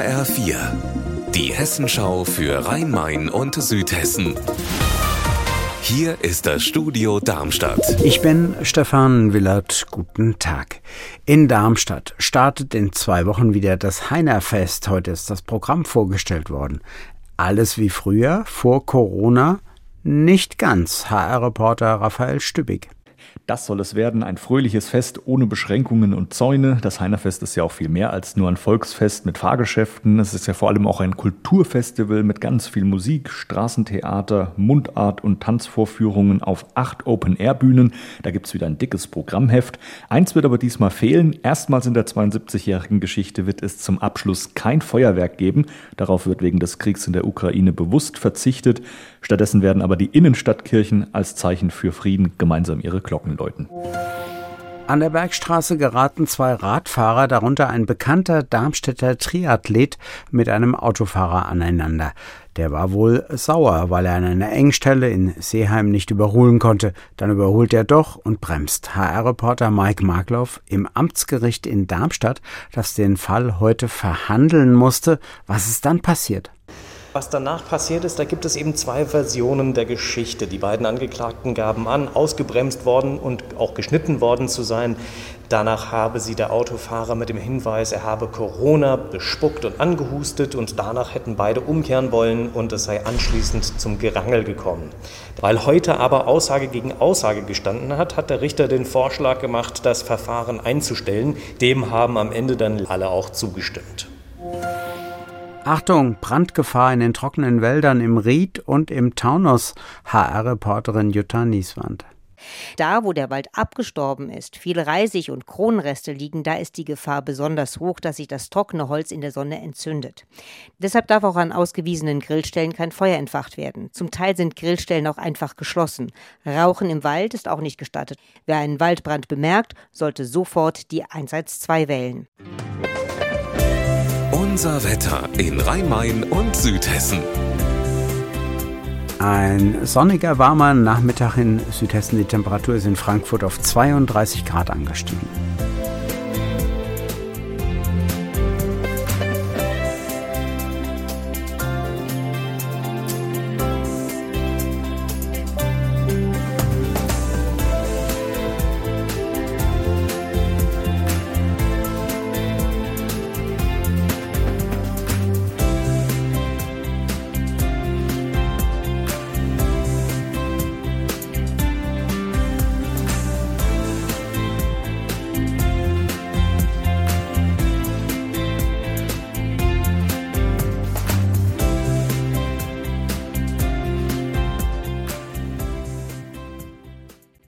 HR4, die Hessenschau für Rhein-Main und Südhessen. Hier ist das Studio Darmstadt. Ich bin Stefan Willert. Guten Tag. In Darmstadt startet in 2 Wochen wieder das Heinerfest. Heute ist das Programm vorgestellt worden. Alles wie früher, vor Corona? Nicht ganz. HR-Reporter Raphael Stübig. Das soll es werden, ein fröhliches Fest ohne Beschränkungen und Zäune. Das Heinerfest ist ja auch viel mehr als nur ein Volksfest mit Fahrgeschäften. Es ist ja vor allem auch ein Kulturfestival mit ganz viel Musik, Straßentheater, Mundart- und Tanzvorführungen auf 8 Open-Air-Bühnen. Da gibt's wieder ein dickes Programmheft. Eins wird aber diesmal fehlen. Erstmals in der 72-jährigen Geschichte wird es zum Abschluss kein Feuerwerk geben. Darauf wird wegen des Kriegs in der Ukraine bewusst verzichtet. Stattdessen werden aber die Innenstadtkirchen als Zeichen für Frieden gemeinsam ihre Glocken läuten. An der Bergstraße geraten 2 Radfahrer, darunter ein bekannter Darmstädter Triathlet, mit einem Autofahrer aneinander. Der war wohl sauer, weil er an einer Engstelle in Seeheim nicht überholen konnte. Dann überholt er doch und bremst. HR-Reporter Mike Markloff im Amtsgericht in Darmstadt, das den Fall heute verhandeln musste. Was ist dann passiert? Was danach passiert ist, da gibt es eben 2 Versionen der Geschichte. Die beiden Angeklagten gaben an, ausgebremst worden und auch geschnitten worden zu sein. Danach habe sie der Autofahrer mit dem Hinweis, er habe Corona bespuckt und angehustet, und danach hätten beide umkehren wollen und es sei anschließend zum Gerangel gekommen. Weil heute aber Aussage gegen Aussage gestanden hat, hat der Richter den Vorschlag gemacht, das Verfahren einzustellen. Dem haben am Ende dann alle auch zugestimmt. Achtung, Brandgefahr in den trockenen Wäldern im Ried und im Taunus. HR-Reporterin Jutta Nieswand. Da, wo der Wald abgestorben ist, viele Reisig- und Kronenreste liegen, da ist die Gefahr besonders hoch, dass sich das trockene Holz in der Sonne entzündet. Deshalb darf auch an ausgewiesenen Grillstellen kein Feuer entfacht werden. Zum Teil sind Grillstellen auch einfach geschlossen. Rauchen im Wald ist auch nicht gestattet. Wer einen Waldbrand bemerkt, sollte sofort die 112 wählen. Unser Wetter in Rhein-Main und Südhessen. Ein sonniger, warmer Nachmittag in Südhessen. Die Temperatur ist in Frankfurt auf 32 Grad angestiegen.